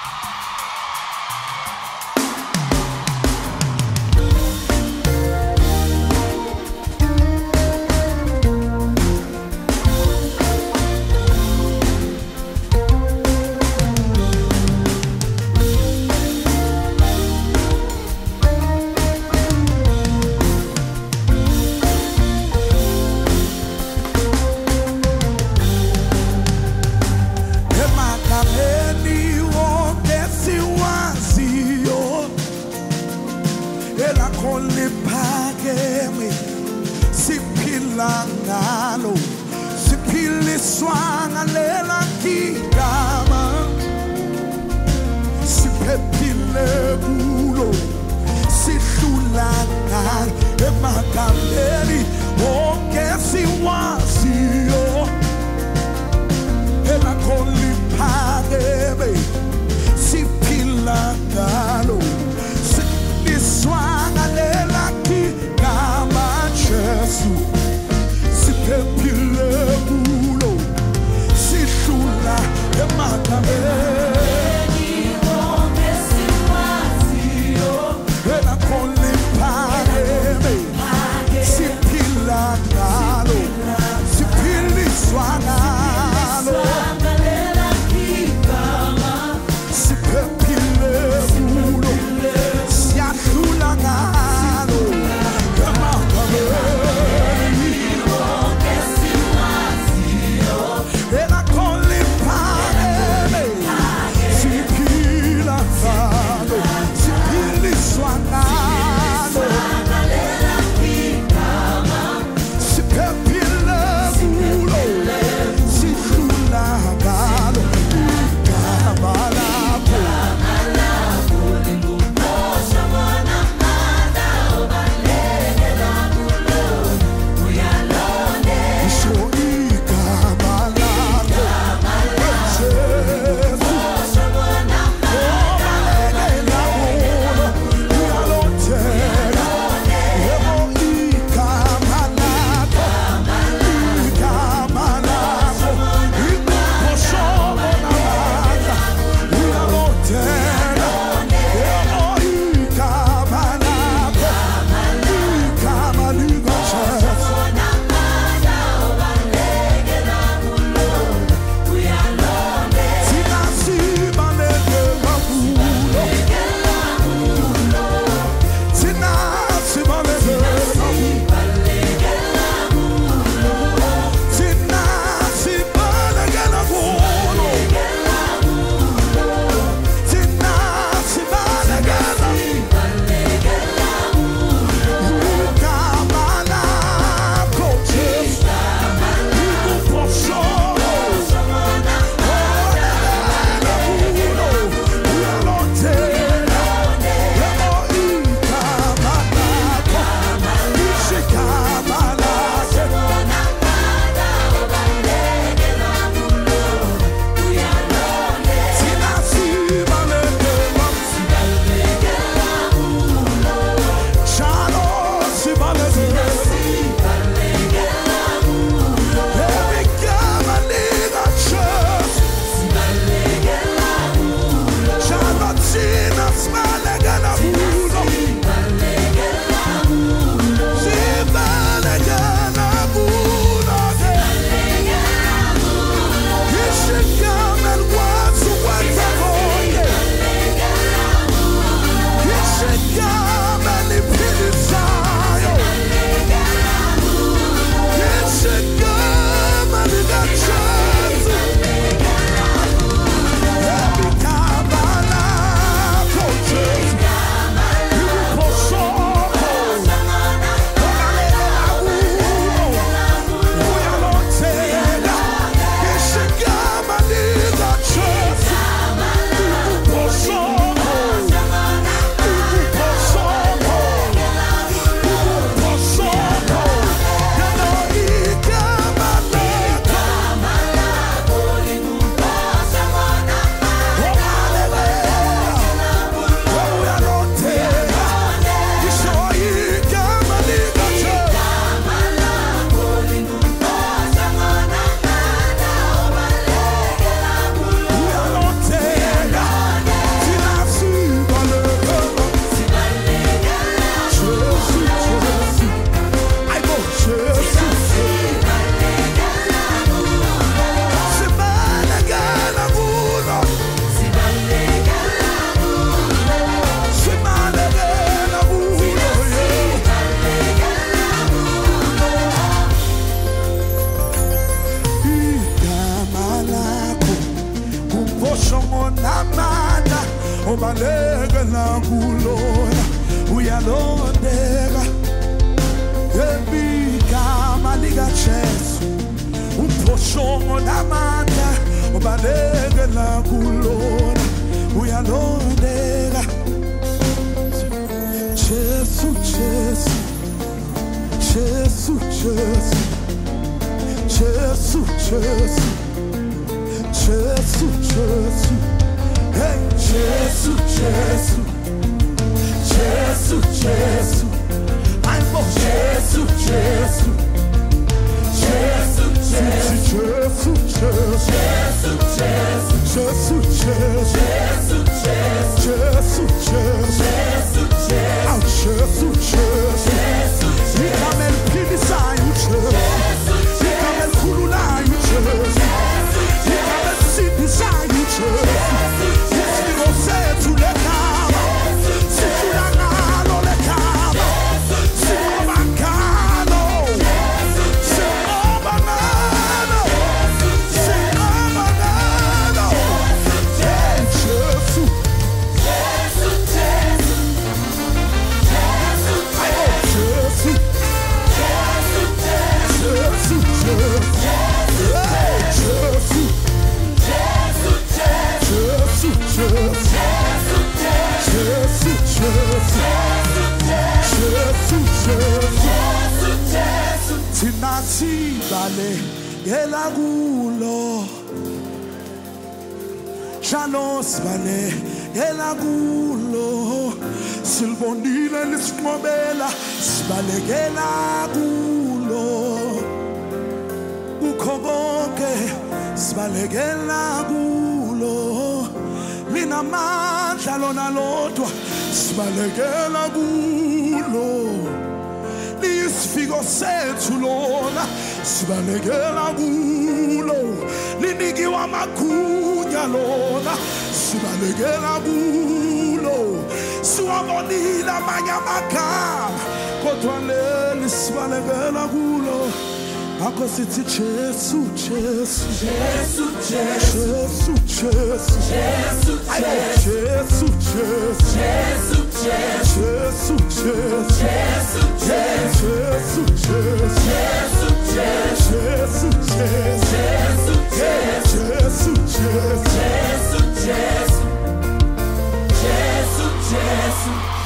Swangalo Uphosho namandla obalekela kulona uyalondeka ngebigama likaJesu. Uphosho namandla obalekela kulona uyalondeka. Jesu, Jesu, Jesu, Jesu, Jesu, Jesu, Jesu, Jesu, hey, Jesu, Jesu, Jesu, Jesu, I'm on Jesu, Jesu, Jesu, Jesu, Jesu, Jesu, Jesu, Jesu, Jesu, Jesu, ao Jesu, Jesu, Nicamel Pilisai, o Jesu, Nicamel Kululai, o Jesu, Nicamel Sidisai, o Jesu, Nicamel Setu le Kaba, Setu la Nalo le Kaba, Setu Bancano, Setu Banano, Setu Banano, Jesu, Tinathi bale elagulo Jalos bale elagulo Silbonile lismobela sibale elagulo Ukoboke sibale elagulo Linamandla lona lodwa sibale elagulo Isfigo sethu lona sibalekela kulo linikiwa magunya lona sibalekela kulo siwabonile amanye amagama kodwa leli sibalekela kulo akho sithi Jesu Jesu Jesu Jesu Jesu Jesu Jesu Jesu Jesu Jesu Jesu Jesu